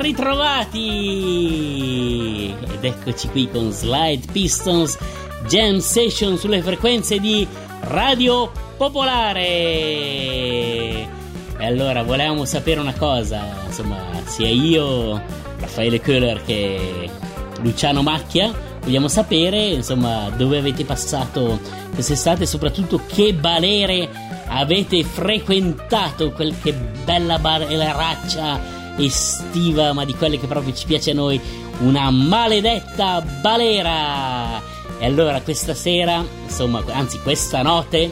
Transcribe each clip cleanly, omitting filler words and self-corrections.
ritrovati! Ed eccoci qui con Slide Pistons Jam Session sulle frequenze di Radio Popolare. E allora volevamo sapere una cosa, insomma, sia io, Raffaele Köhler, che Luciano Macchia, vogliamo sapere, insomma, dove avete passato quest'estate e soprattutto che balere avete frequentato, che bella baleraccia estiva, ma di quelle che proprio ci piace a noi, una maledetta balera. E allora questa sera, insomma, questa notte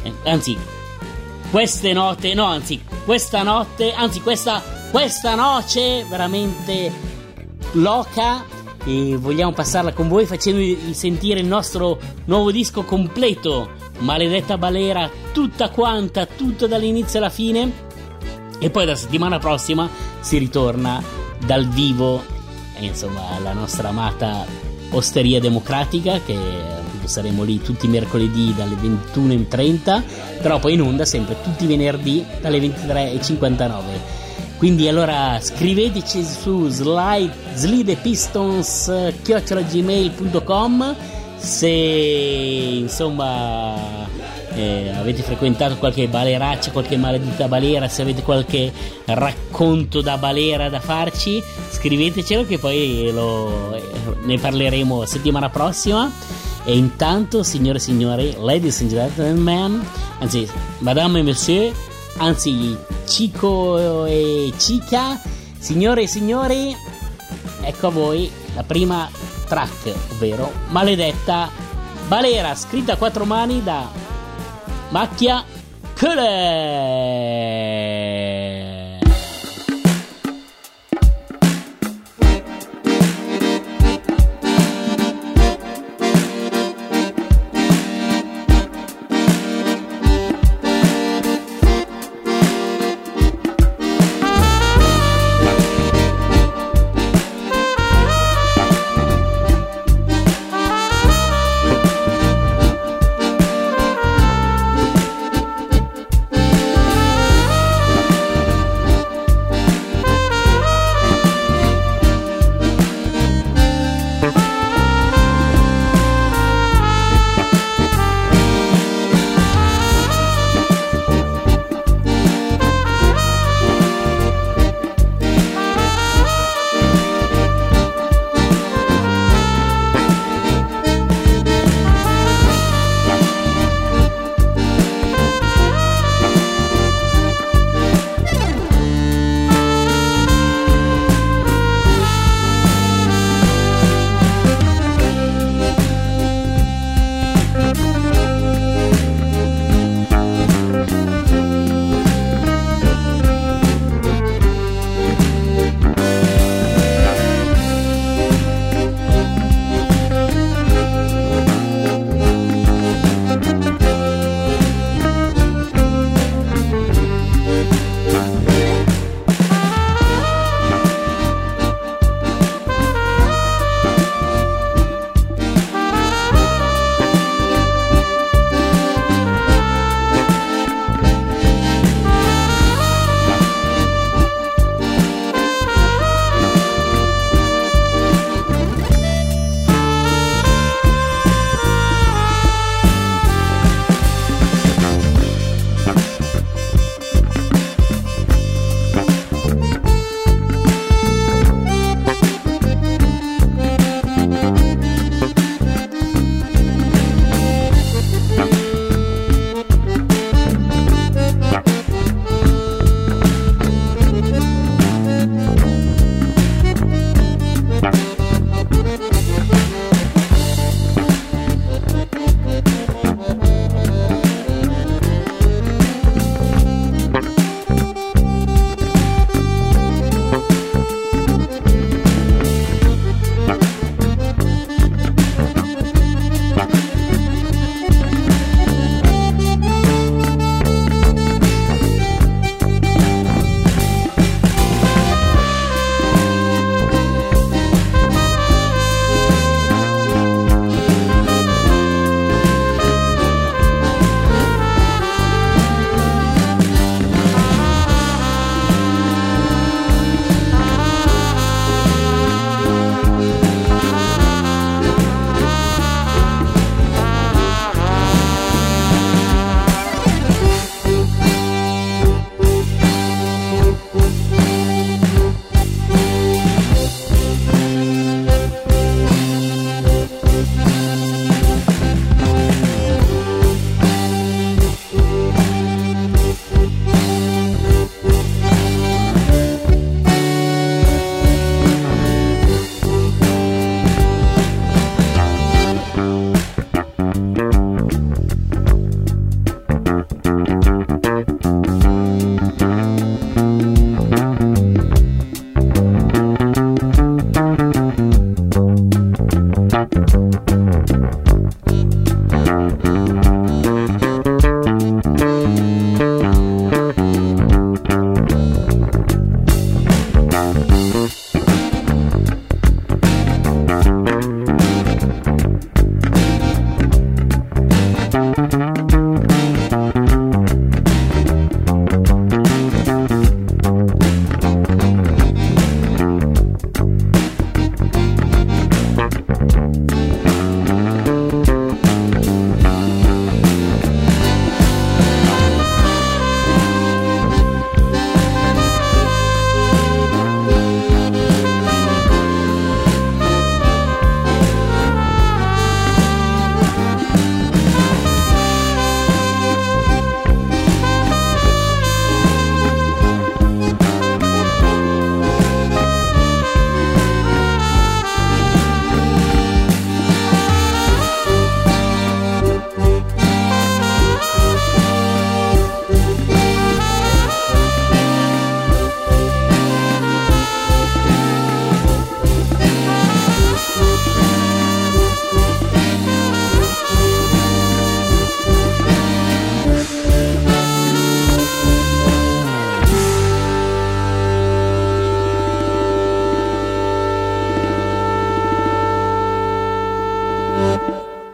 veramente loca, e vogliamo passarla con voi facendovi sentire il nostro nuovo disco completo, Maledetta Balera, tutta dall'inizio alla fine. E poi la settimana prossima si ritorna dal vivo, e insomma, alla nostra amata Osteria Democratica, che saremo lì tutti i mercoledì dalle 21:30, però poi in onda sempre tutti i venerdì dalle 23:59. Quindi allora scriveteci su slidepistons@gmail.com se insomma avete frequentato qualche baleraccia, qualche maledetta balera, se avete qualche racconto da balera da farci, scrivetecelo, che poi ne parleremo settimana prossima. E intanto, signore e signori, ladies and gentlemen, anzi madame e monsieur, anzi Cico e Cica, signore e signori, ecco a voi la prima track, ovvero Maledetta Balera, scritta a 4 mani da Macchia Köhler.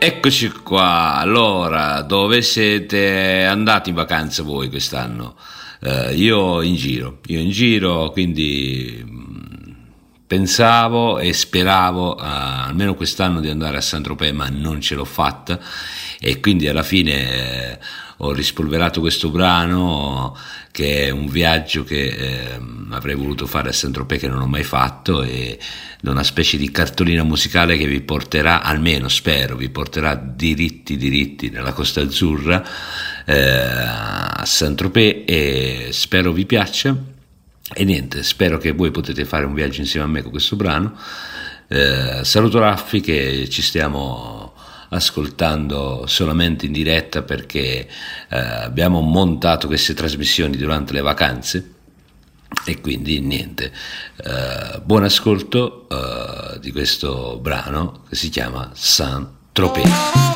Eccoci qua. Allora, dove siete andati in vacanza voi quest'anno? Io in giro, quindi pensavo e speravo almeno quest'anno di andare a Saint-Tropez, ma non ce l'ho fatta, e quindi alla fine ho rispolverato questo brano, che è un viaggio che avrei voluto fare a Saint-Tropez, che non ho mai fatto, ed è una specie di cartolina musicale che vi porterà, almeno spero, vi porterà diritti nella Costa Azzurra, a Saint-Tropez, e spero vi piaccia. E niente, spero che voi potete fare un viaggio insieme a me con questo brano. Saluto Raffi, che ci stiamo ascoltando solamente in diretta perché abbiamo montato queste trasmissioni durante le vacanze, e quindi niente, buon ascolto di questo brano che si chiama Saint-Tropez.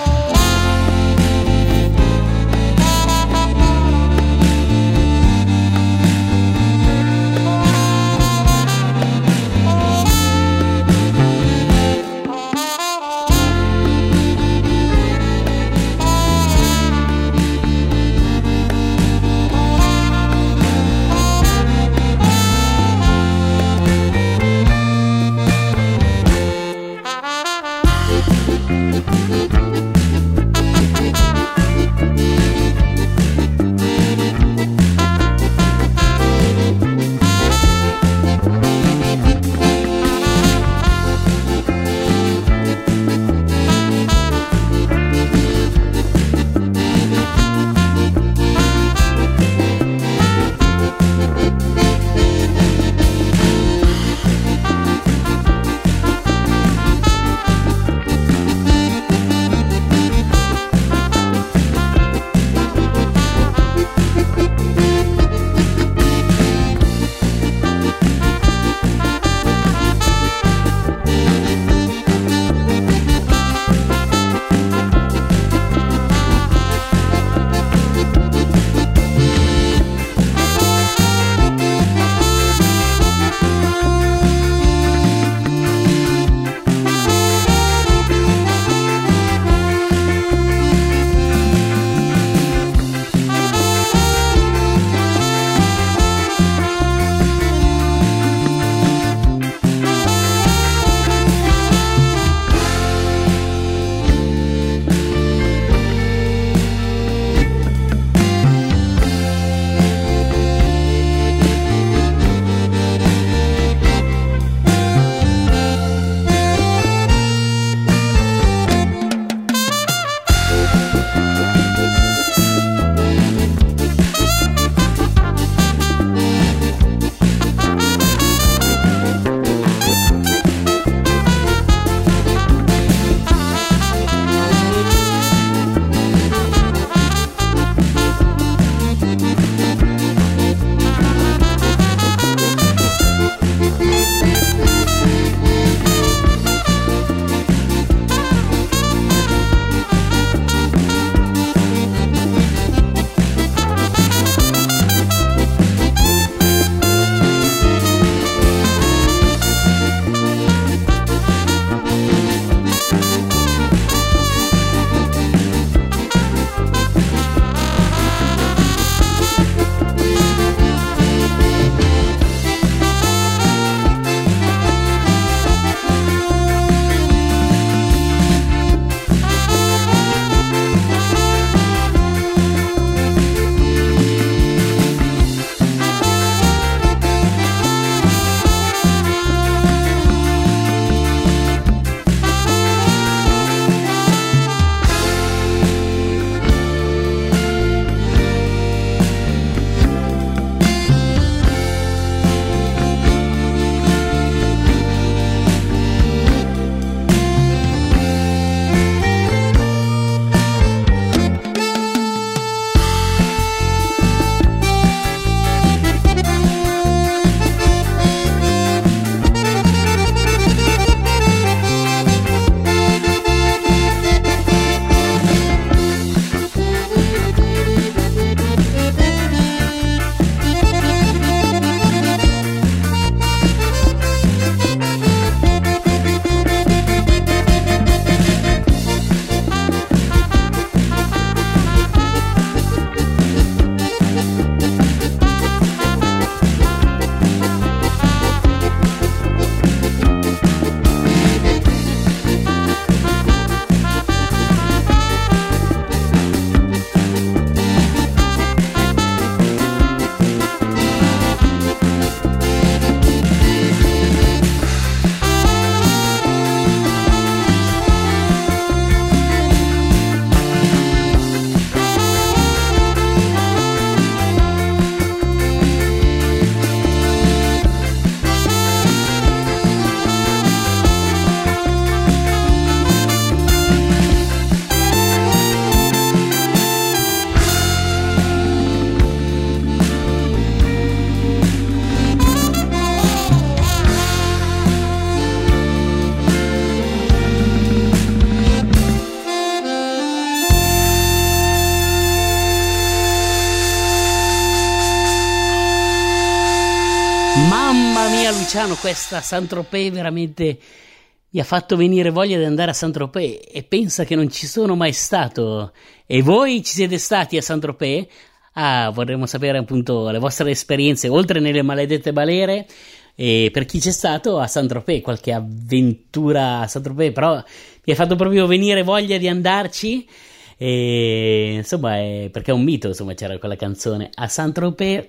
Mamma mia Luciano, questa Saint-Tropez veramente mi ha fatto venire voglia di andare a Saint-Tropez, e pensa che non ci sono mai stato. E voi ci siete stati a Saint-Tropez? Vorremmo sapere appunto le vostre esperienze oltre nelle maledette balere, e per chi c'è stato a Saint-Tropez, qualche avventura a Saint-Tropez, però mi ha fatto proprio venire voglia di andarci. E insomma, perché è un mito, insomma, c'era quella canzone a Saint-Tropez.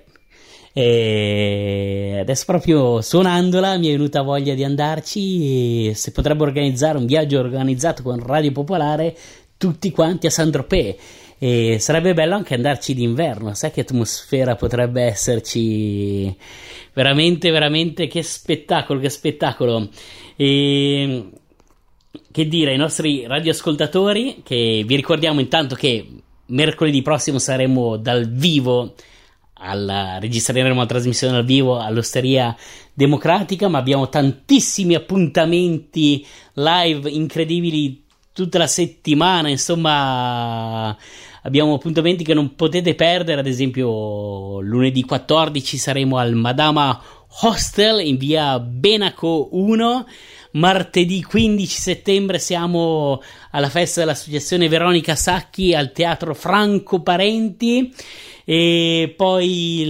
E adesso proprio suonandola mi è venuta voglia di andarci, e se potrebbe organizzare un viaggio organizzato con Radio Popolare tutti quanti a Saint-Tropez, e sarebbe bello anche andarci d'inverno, sai che atmosfera potrebbe esserci, veramente veramente, che spettacolo, che spettacolo. E che dire ai nostri radioascoltatori, che vi ricordiamo intanto che mercoledì prossimo saremo dal vivo, registreremo la trasmissione dal vivo all'Osteria Democratica, ma abbiamo tantissimi appuntamenti live incredibili tutta la settimana, insomma abbiamo appuntamenti che non potete perdere. Ad esempio lunedì 14 saremo al Madama Hostel in via Benaco 1, martedì 15 settembre siamo alla festa dell'associazione Veronica Sacchi al Teatro Franco Parenti, e poi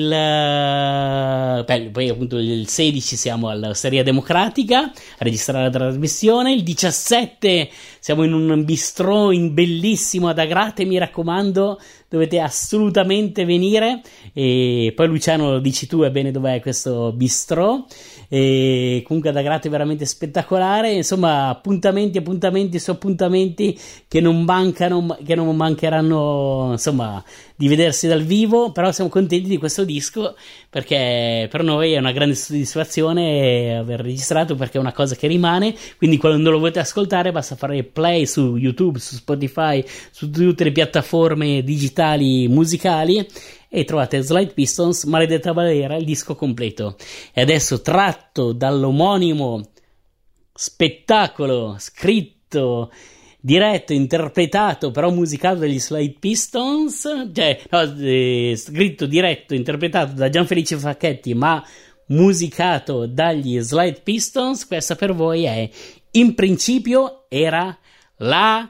poi appunto il 16 siamo all'Osteria Democratica a registrare la trasmissione. Il 17 siamo in un bistrò bellissimo ad Agrate, mi raccomando, dovete assolutamente venire. E poi Luciano, lo dici tu, è bene dov'è questo bistrò, e comunque ad Agrate è veramente spettacolare. Insomma, appuntamenti su appuntamenti che non mancano, che non mancheranno, insomma, di vedersi dal vivo. Però siamo contenti di questo disco, perché per noi è una grande soddisfazione aver registrato, perché è una cosa che rimane. Quindi quando lo volete ascoltare basta fare play su YouTube, su Spotify, su tutte le piattaforme digitali musicali, e trovate Slide Pistons, Maledetta Balera, il disco completo. E adesso, tratto dall'omonimo spettacolo scritto, diretto, interpretato, però musicato dagli Slide Pistons, scritto, diretto, interpretato da Gianfelice Facchetti, ma musicato dagli Slide Pistons, questa per voi è In principio era la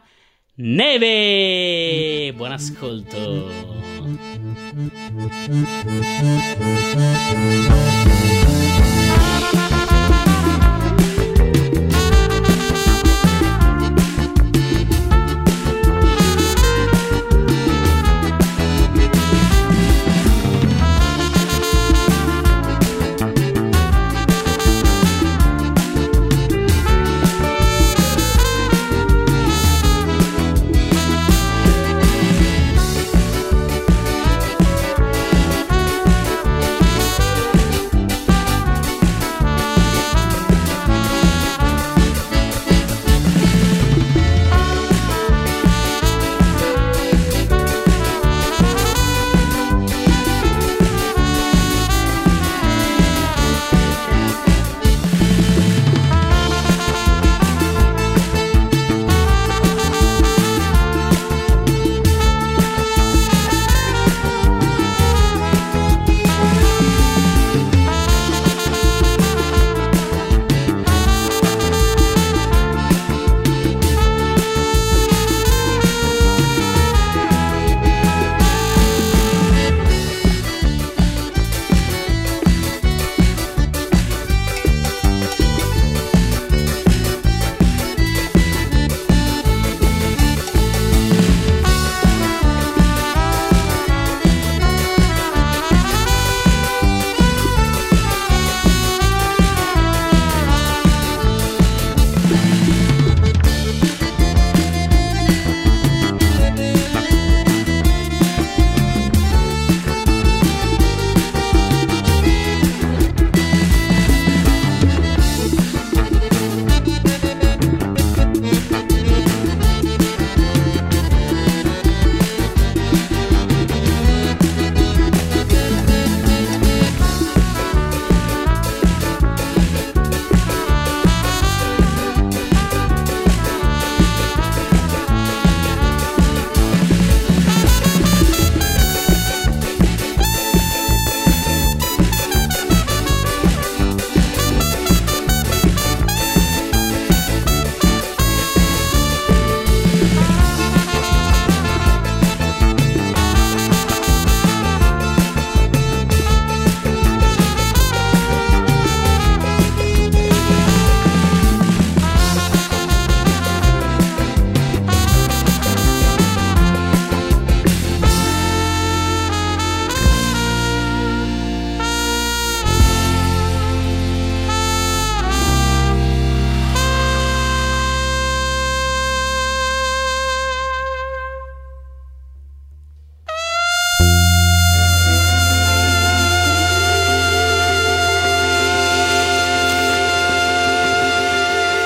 neve. Buon ascolto.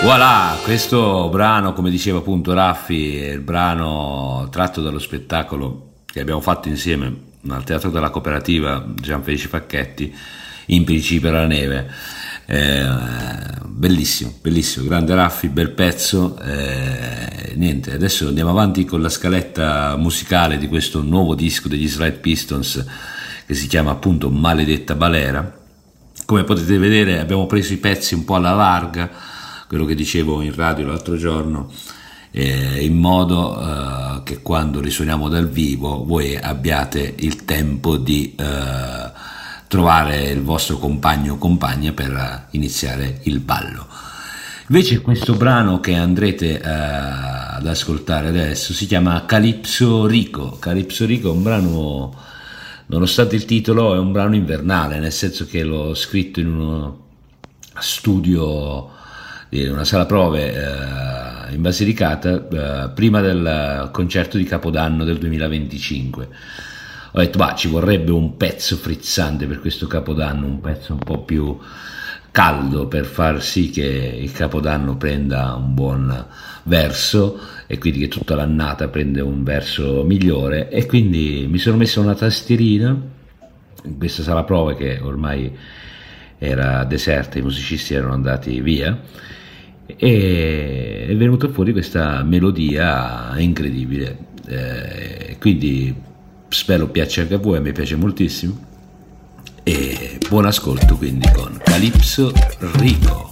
Voilà, questo brano, come diceva appunto Raffi, è il brano tratto dallo spettacolo che abbiamo fatto insieme al Teatro della Cooperativa Gianfelice Facchetti, In principio la neve. Bellissimo, bellissimo, grande Raffi, bel pezzo. Niente, adesso andiamo avanti con la scaletta musicale di questo nuovo disco degli Slide Pistons che si chiama appunto Maledetta Balera. Come potete vedere abbiamo preso i pezzi un po' alla larga, quello che dicevo in radio l'altro giorno, in modo che quando risuoniamo dal vivo voi abbiate il tempo di trovare il vostro compagno o compagna per iniziare il ballo. Invece questo brano che andrete ad ascoltare adesso si chiama Calypso Rico. Calypso Rico è un brano, nonostante il titolo, è un brano invernale, nel senso che l'ho scritto in uno studio, in una sala prove in Basilicata, prima del concerto di Capodanno del 2025. Ho detto, ci vorrebbe un pezzo frizzante per questo Capodanno, un pezzo un po' più caldo per far sì che il Capodanno prenda un buon verso e quindi che tutta l'annata prende un verso migliore, e quindi mi sono messo una tastierina in questa sala prove che ormai era deserta, i musicisti erano andati via, e è venuta fuori questa melodia incredibile, quindi spero piaccia anche a voi, a me piace moltissimo, e buon ascolto quindi con Calypso Rico.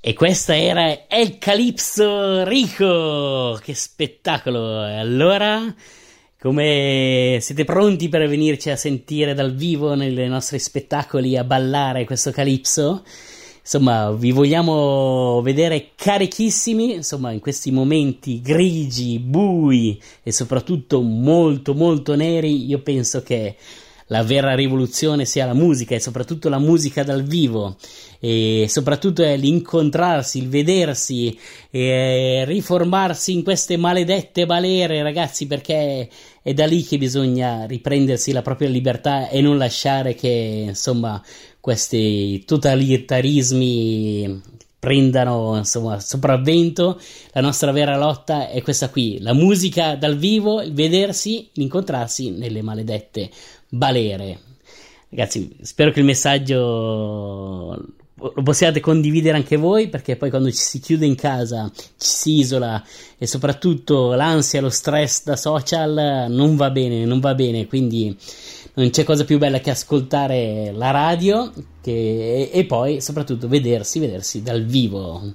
E questa era El Calypso Rico, che spettacolo! E allora, come siete pronti per venirci a sentire dal vivo nei nostri spettacoli a ballare questo Calypso? Insomma, vi vogliamo vedere carichissimi, insomma, in questi momenti grigi, bui e soprattutto molto molto neri. Io penso che la vera rivoluzione sia la musica, e soprattutto la musica dal vivo, e soprattutto è l'incontrarsi, il vedersi e riformarsi in queste maledette balere, ragazzi, perché è da lì che bisogna riprendersi la propria libertà e non lasciare che, insomma, questi totalitarismi prendano, insomma, sopravvento. La nostra vera lotta è questa qui: la musica dal vivo, il vedersi, l'incontrarsi nelle maledette balere. Ragazzi, spero che il messaggio lo possiate condividere anche voi, perché poi quando ci si chiude in casa, ci si isola, e soprattutto l'ansia, lo stress da social non va bene, quindi non c'è cosa più bella che ascoltare la radio e poi soprattutto vedersi dal vivo.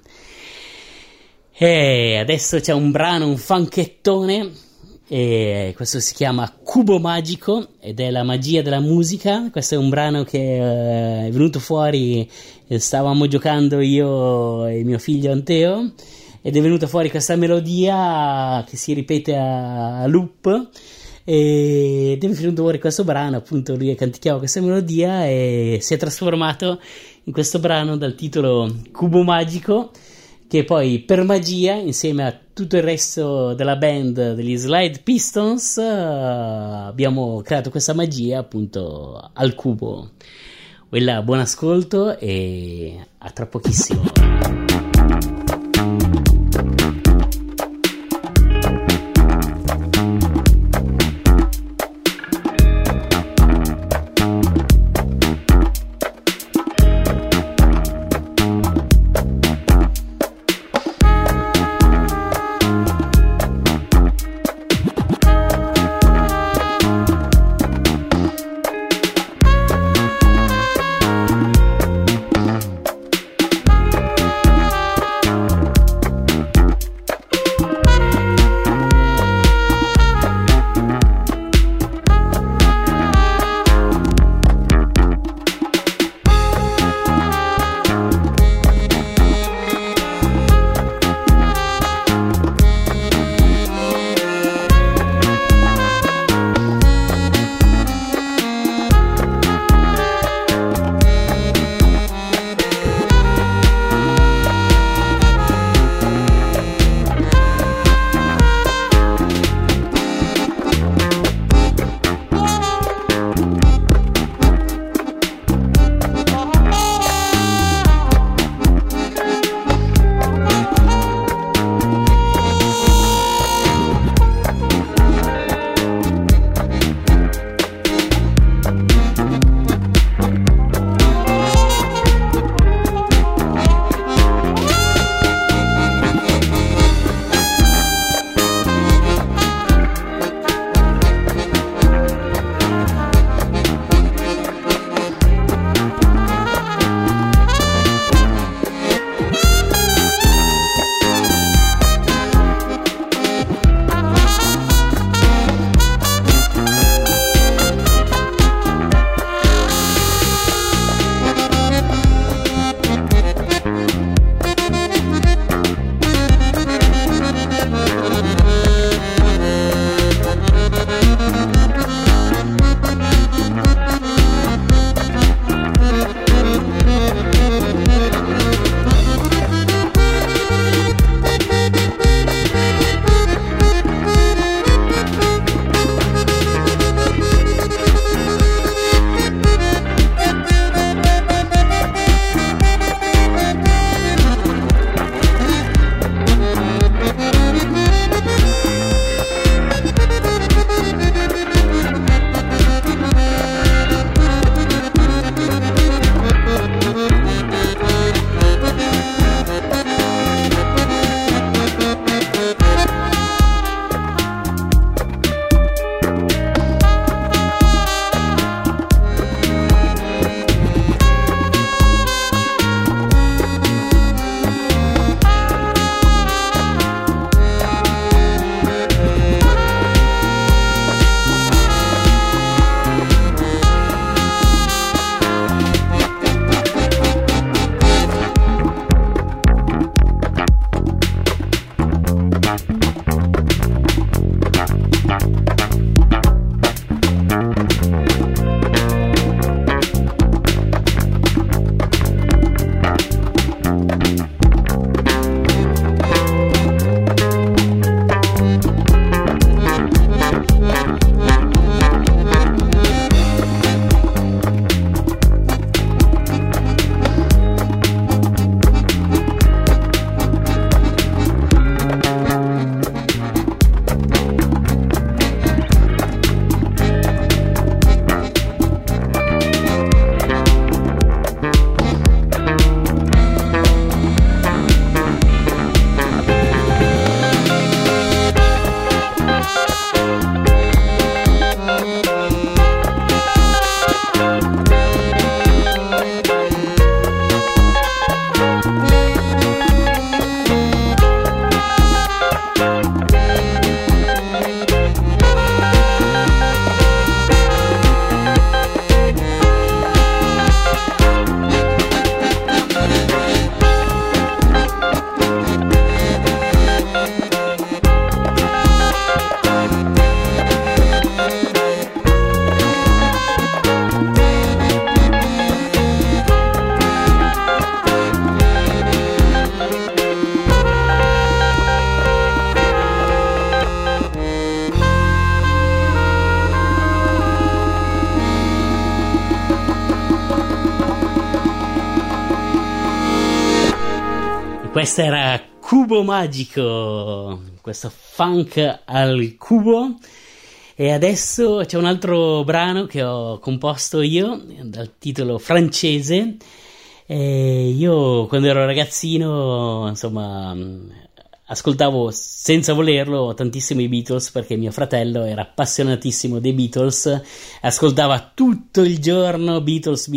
E adesso c'è un brano, un funkettone, e questo si chiama Cubo Magico ed è la magia della musica. Questo è un brano che è venuto fuori, stavamo giocando io e mio figlio Anteo, ed è venuta fuori questa melodia che si ripete a loop, ed è venuto fuori questo brano, appunto lui canticchiava questa melodia e si è trasformato in questo brano dal titolo Cubo Magico, che poi per magia, insieme a tutto il resto della band degli Slide Pistons, abbiamo creato questa magia appunto al cubo. Buon ascolto e a tra pochissimo. Questo era Cubo Magico, questo funk al cubo. E adesso c'è un altro brano che ho composto io, dal titolo Francese. E io quando ero ragazzino, insomma, ascoltavo senza volerlo tantissimo i Beatles, perché mio fratello era appassionatissimo dei Beatles, ascoltava tutto il giorno Beatles.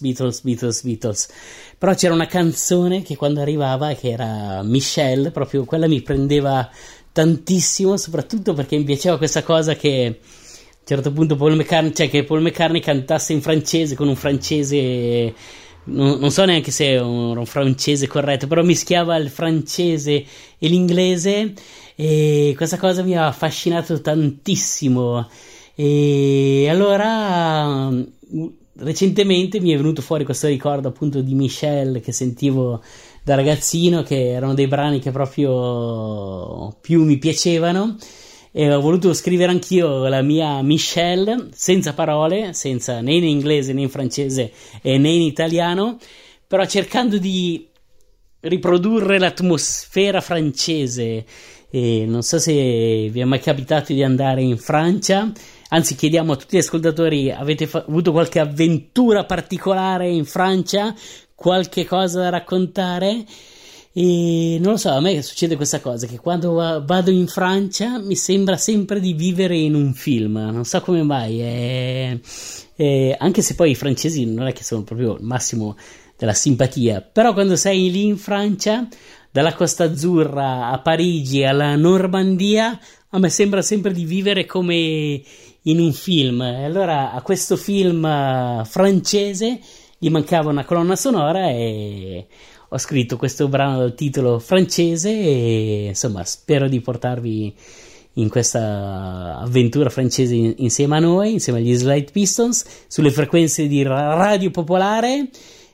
Però c'era una canzone che quando arrivava, che era Michelle, proprio quella mi prendeva tantissimo, soprattutto perché mi piaceva questa cosa che a un certo punto Paul McCartney cantasse in francese, con un francese, non so neanche se è un francese corretto, però mischiava il francese e l'inglese, e questa cosa mi ha affascinato tantissimo. E allora recentemente mi è venuto fuori questo ricordo appunto di Michelle che sentivo da ragazzino, che erano dei brani che proprio più mi piacevano, e ho voluto scrivere anch'io la mia Michelle senza parole, senza né in inglese né in francese e né in italiano, però cercando di riprodurre l'atmosfera francese. E non so se vi è mai capitato di andare in Francia, anzi chiediamo a tutti gli ascoltatori: avete avuto qualche avventura particolare in Francia, qualche cosa da raccontare? E non lo so, a me succede questa cosa, che quando vado in Francia mi sembra sempre di vivere in un film, non so come mai, anche se poi i francesi non è che sono proprio il massimo della simpatia, però quando sei lì in Francia, dalla Costa Azzurra a Parigi alla Normandia, a me sembra sempre di vivere come in un film. E allora a questo film francese gli mancava una colonna sonora e ho scritto questo brano dal titolo Francese, e insomma spero di portarvi in questa avventura francese insieme a noi, insieme agli Slide Pistons, sulle frequenze di Radio Popolare.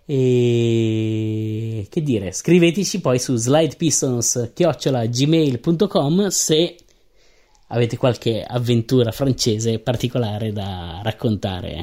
E che dire, scriveteci poi su slidepistons@gmail.com se avete qualche avventura francese particolare da raccontare.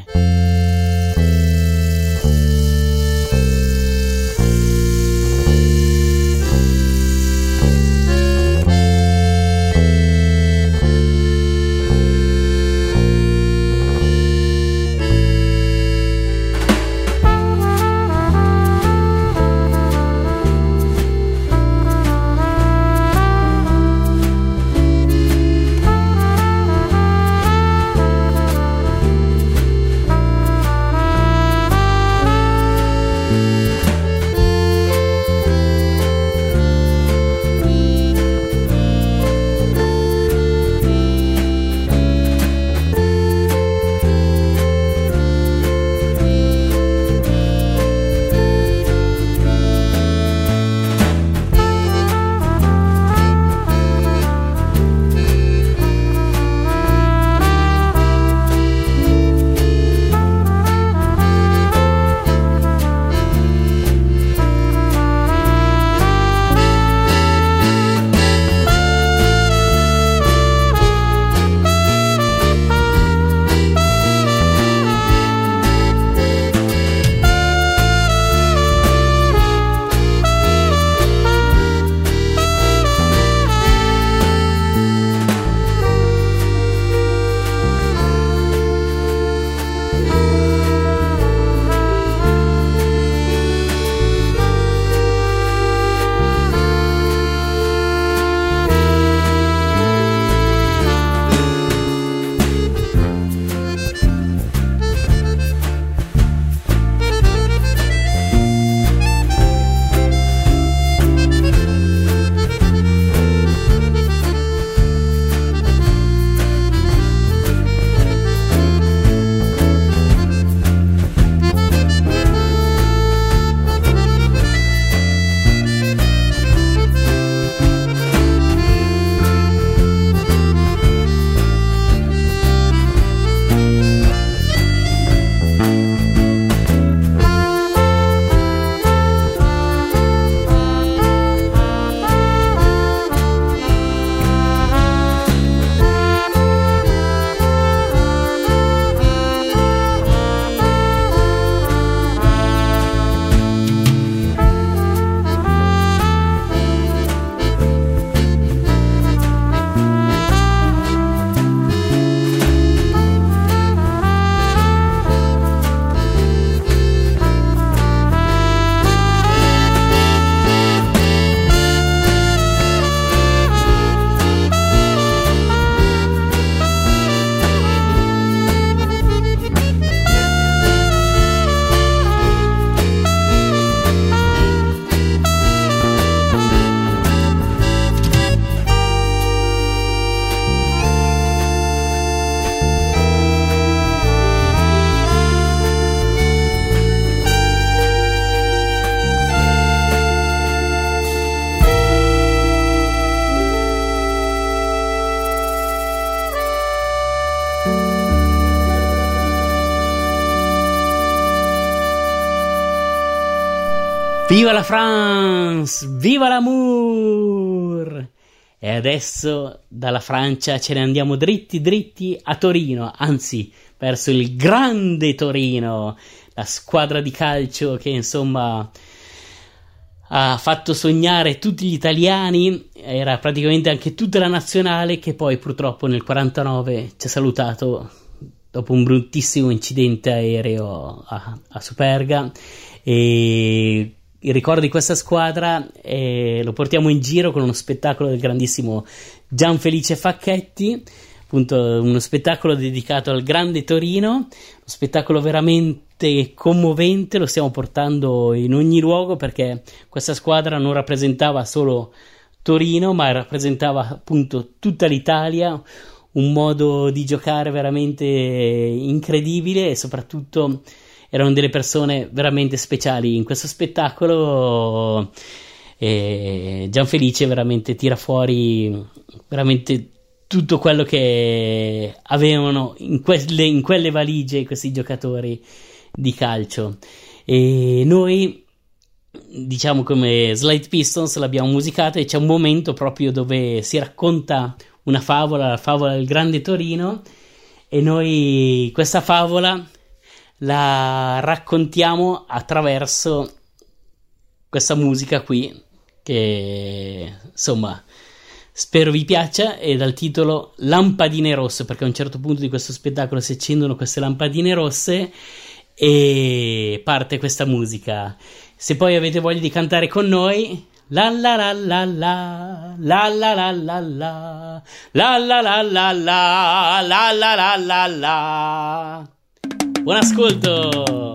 Viva la France! Viva l'amour! E adesso dalla Francia ce ne andiamo dritti a Torino, anzi verso il grande Torino, la squadra di calcio che insomma ha fatto sognare tutti gli italiani, era praticamente anche tutta la nazionale, che poi purtroppo nel 49 ci ha salutato dopo un bruttissimo incidente aereo a Superga. E il ricordo di questa squadra lo portiamo in giro con uno spettacolo del grandissimo Gianfelice Facchetti, appunto uno spettacolo dedicato al grande Torino, uno spettacolo veramente commovente, lo stiamo portando in ogni luogo perché questa squadra non rappresentava solo Torino ma rappresentava appunto tutta l'Italia, un modo di giocare veramente incredibile e soprattutto erano delle persone veramente speciali in questo spettacolo. Gianfelice veramente tira fuori veramente tutto quello che avevano in quelle valigie questi giocatori di calcio, e noi diciamo come Slide Pistons l'abbiamo musicata e c'è un momento proprio dove si racconta una favola, la favola del grande Torino, e noi questa favola la raccontiamo attraverso questa musica qui che insomma spero vi piaccia, e dal titolo Lampadine Rosse, perché a un certo punto di questo spettacolo si accendono queste lampadine rosse e parte questa musica. Se poi avete voglia di cantare con noi, la la la la la la la la la la la la la la la la la la la. Buon ascolto!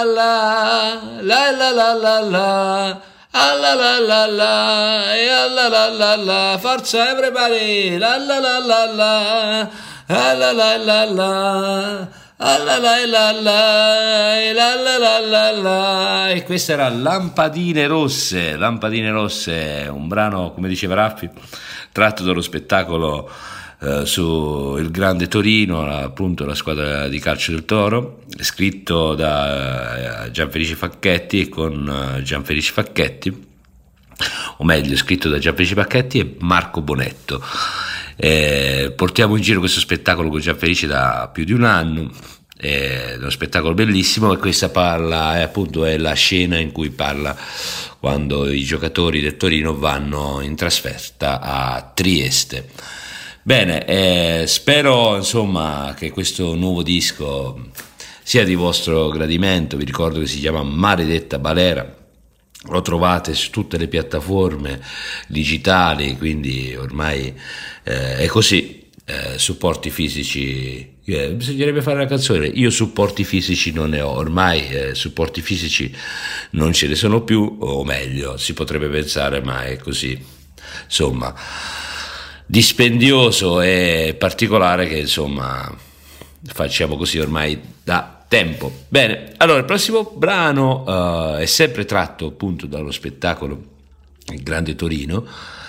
la la, la la la la la, ah la la la la, e ah la la la la, forza everybody, la la la la la, ah la la la la, ah la la la la, e la la la la la. E questa era Lampadine Rosse, un brano, come diceva Raffi, tratto dallo spettacolo su il Grande Torino, appunto la squadra di calcio del Toro, scritto da Gianfelice Facchetti e con Gianfelice Facchetti, o meglio scritto da Gianfelice Facchetti e Marco Bonetto. Portiamo in giro questo spettacolo con Gianfelice da più di un anno, è uno spettacolo bellissimo, e questa parla appunto è la scena in cui parla quando i giocatori del Torino vanno in trasferta a Trieste. Bene, spero insomma che questo nuovo disco sia di vostro gradimento. Vi ricordo che si chiama Maledetta Balera, lo trovate su tutte le piattaforme digitali, quindi ormai è così, supporti fisici, bisognerebbe fare una canzone, io supporti fisici non ne ho, ormai supporti fisici non ce ne sono più, o meglio si potrebbe pensare, ma è così, insomma, dispendioso e particolare, che insomma facciamo così ormai da tempo. Bene, allora il prossimo brano è sempre tratto appunto dallo spettacolo Il Grande Torino,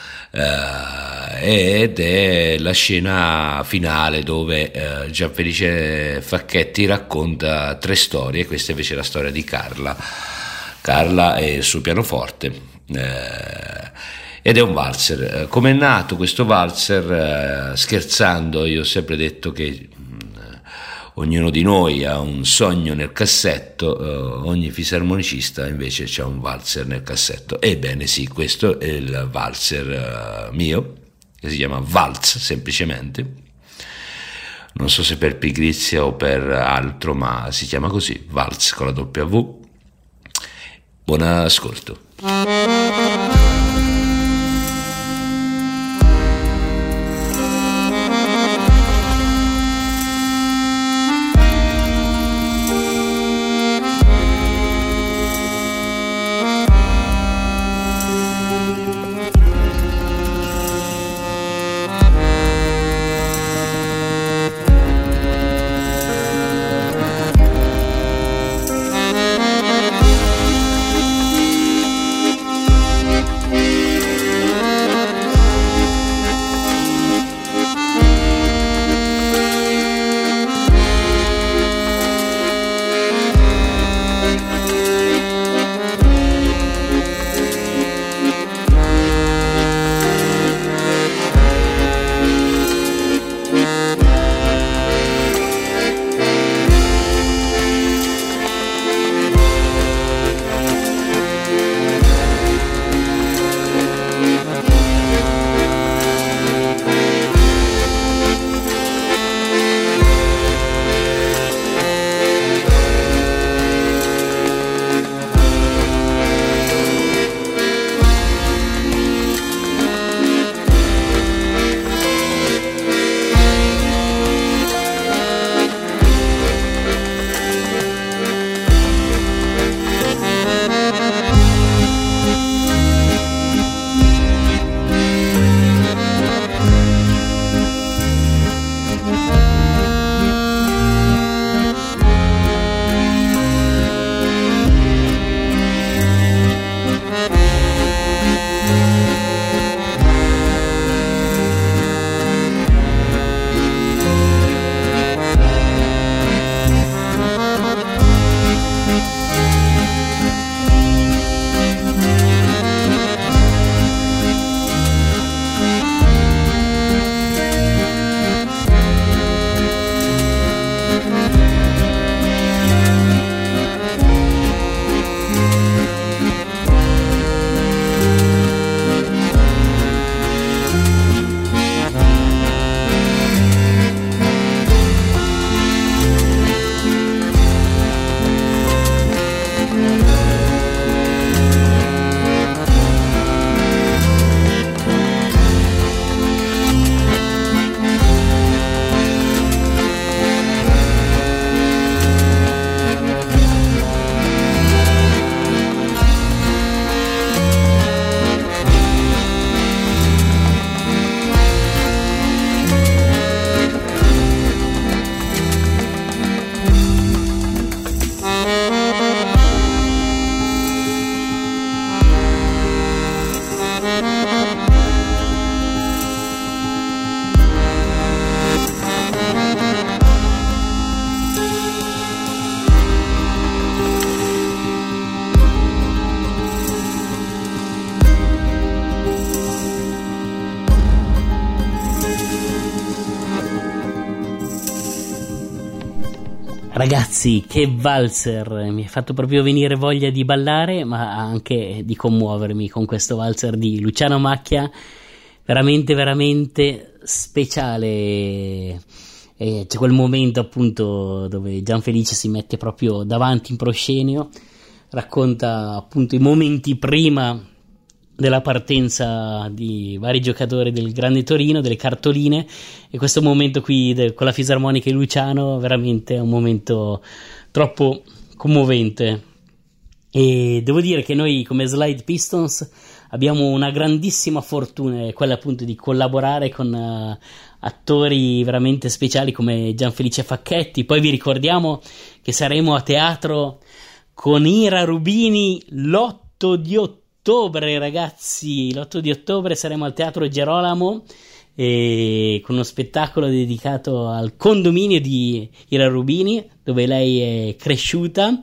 ed è la scena finale dove Gianfelice Facchetti racconta 3 storie. Questa invece è la storia di Carla e il suo pianoforte, ed è un valzer. Come è nato questo valzer? Scherzando, io ho sempre detto che ognuno di noi ha un sogno nel cassetto, ogni fisarmonicista invece c'ha un valzer nel cassetto. Ebbene sì, questo è il valzer mio, che si chiama Waltz semplicemente, non so se per pigrizia o per altro, ma si chiama così, Waltz con la W. Buon ascolto. Ragazzi, che valzer, mi ha fatto proprio venire voglia di ballare, ma anche di commuovermi con questo valzer di Luciano Macchia, veramente veramente speciale. E c'è quel momento appunto dove Gianfelice si mette proprio davanti in proscenio, racconta appunto i momenti prima della partenza di vari giocatori del Grande Torino, delle cartoline, e questo momento qui con la fisarmonica e Luciano veramente è un momento troppo commovente. E devo dire che noi come Slide Pistons abbiamo una grandissima fortuna, quella appunto di collaborare con attori veramente speciali come Gianfelice Facchetti. Poi vi ricordiamo che saremo a teatro con Ira Rubini l'8 di ottobre, ragazzi. L'8 di ottobre saremo al Teatro Gerolamo con uno spettacolo dedicato al condominio di Ira Rubini, dove lei è cresciuta,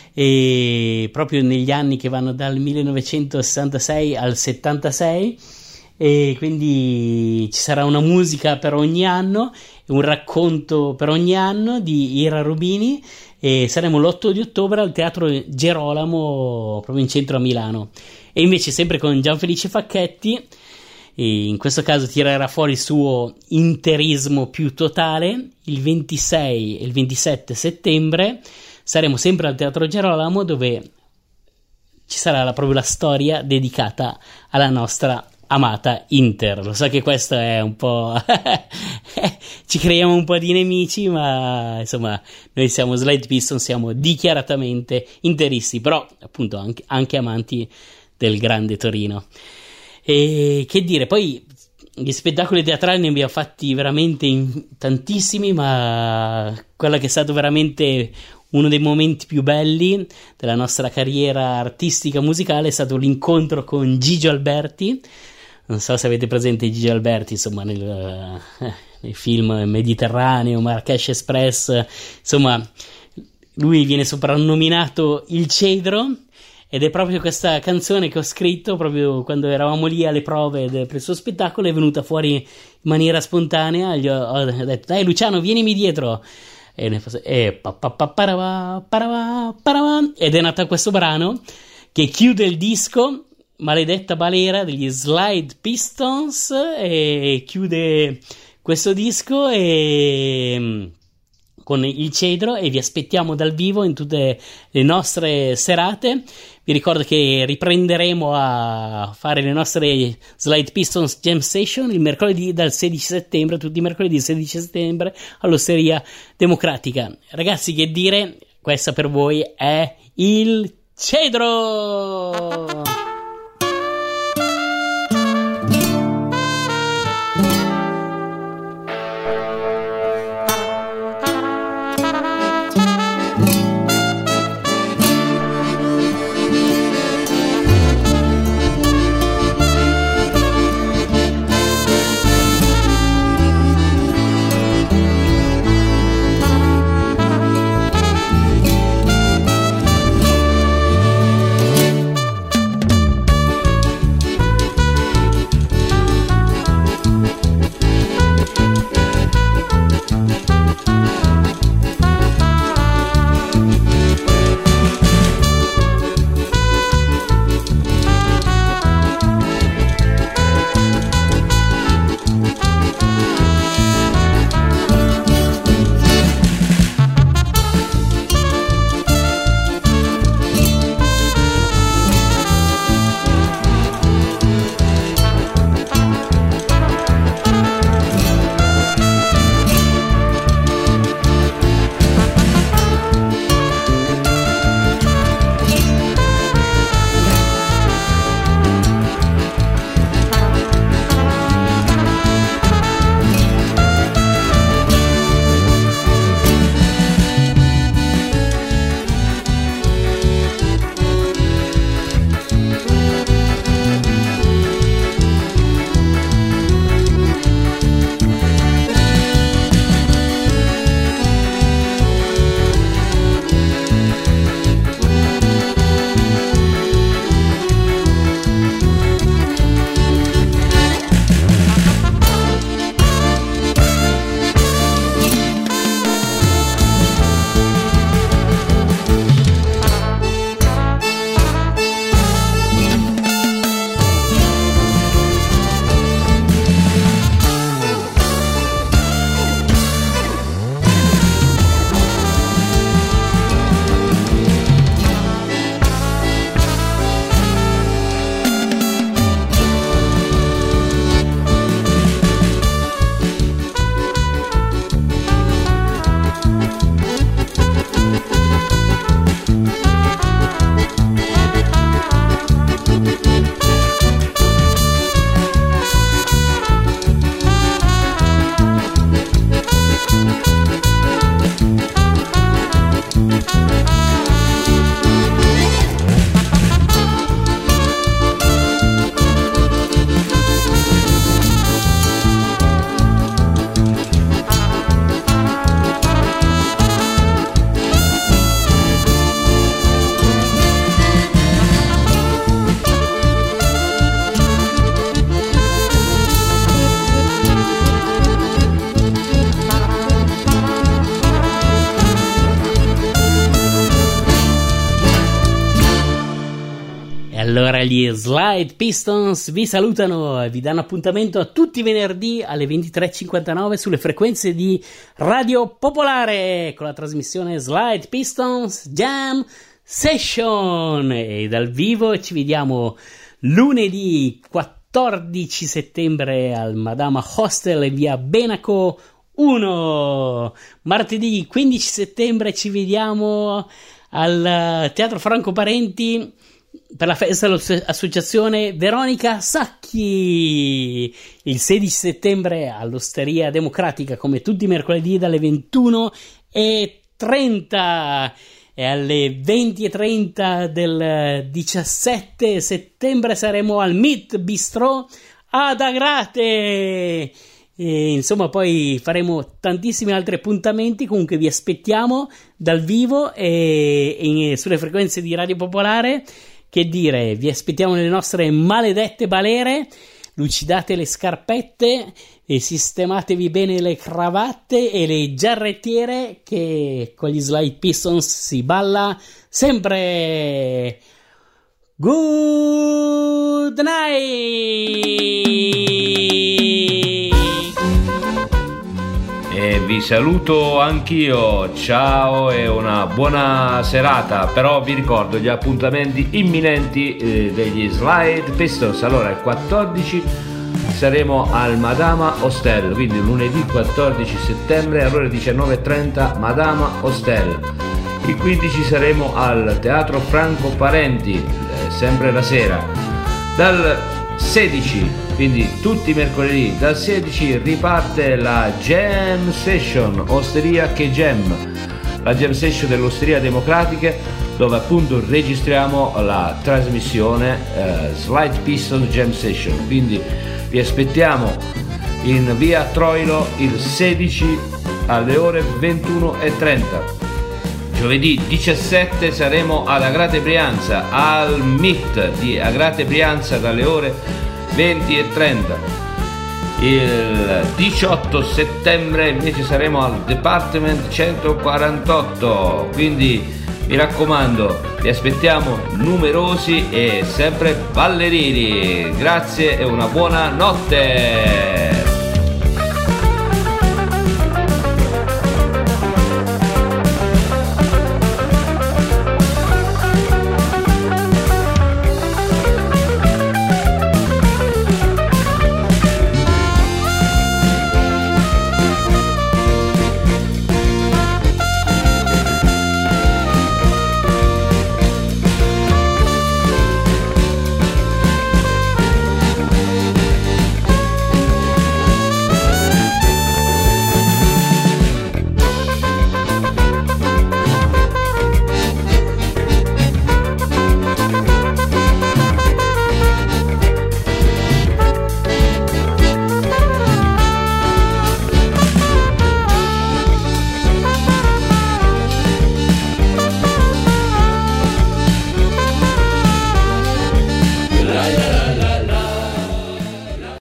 e proprio negli anni che vanno dal 1966 al 76, e quindi ci sarà una musica per ogni anno, un racconto per ogni anno di Ira Rubini, e saremo l'8 di ottobre al Teatro Gerolamo proprio in centro a Milano. E invece sempre con Gianfelice Facchetti, e in questo caso tirerà fuori il suo interismo più totale. Il 26 e il 27 settembre saremo sempre al Teatro Gerolamo, dove ci sarà proprio la storia dedicata alla nostra amata Inter. Lo so che questo è un po' ci creiamo un po' di nemici, ma insomma noi siamo Slide Piston, siamo dichiaratamente interisti, però appunto anche amanti del Grande Torino. E che dire, poi gli spettacoli teatrali ne abbiamo fatti veramente tantissimi, ma quello che è stato veramente uno dei momenti più belli della nostra carriera artistica musicale è stato l'incontro con Gigio Alberti. Non so se avete presente Gigio Alberti, insomma, nel film Mediterraneo, Marrakesh Express, insomma, lui viene soprannominato il Cedro, ed è proprio questa canzone che ho scritto proprio quando eravamo lì alle prove per il suo spettacolo. È venuta fuori in maniera spontanea, gli ho detto: dai Luciano, vienimi dietro, ed è nato questo brano che chiude il disco, Maledetta Balera degli Slide Pistons, e chiude questo disco con il Cedro, e vi aspettiamo dal vivo in tutte le nostre serate. Vi ricordo che riprenderemo a fare le nostre Slide Pistons Jam Session il mercoledì dal 16 settembre, tutti i mercoledì del 16 settembre all'Osteria Democratica. Ragazzi, che dire, questa per voi è il Cedro! Allora gli Slide Pistons vi salutano e vi danno appuntamento a tutti i venerdì alle 23:59 sulle frequenze di Radio Popolare con la trasmissione Slide Pistons Jam Session, e dal vivo ci vediamo lunedì 14 settembre al Madama Hostel in via Benaco 1. Martedì 15 settembre ci vediamo al Teatro Franco Parenti per la festa dell'associazione Veronica Sacchi. Il 16 settembre all'Osteria Democratica, come tutti i mercoledì, dalle 21:30, e alle 20:30 del 17 settembre saremo al Meat Bistro ad Agrate. E insomma, poi faremo tantissimi altri appuntamenti. Comunque vi aspettiamo dal vivo e sulle frequenze di Radio Popolare. Che dire, vi aspettiamo nelle nostre maledette balere. Lucidate le scarpette e sistematevi bene le cravatte e le giarrettiere, che con gli Slide Pistons si balla sempre. Good night! E vi saluto anch'io, ciao e una buona serata. Però vi ricordo gli appuntamenti imminenti degli Slide Pistons. Allora, il 14 saremo al Madama Hostel, quindi lunedì 14 settembre alle ore 19:30 Madama Hostel. Il 15 saremo al Teatro Franco Parenti, sempre la sera. Dal 16, quindi tutti i mercoledì, dal 16 riparte la Jam Session, Osteria che Jam, la Jam Session dell'Osteria Democratica, dove appunto registriamo la trasmissione Slide Piston Jam Session. Quindi vi aspettiamo in via Troilo il 16 alle ore 21:30. Giovedì 17 saremo ad Agrate Brianza, al MIT di Agrate Brianza, dalle ore 20:30. Il 18 settembre invece saremo al Department 148, quindi mi raccomando, vi aspettiamo numerosi e sempre ballerini. Grazie e una buona notte.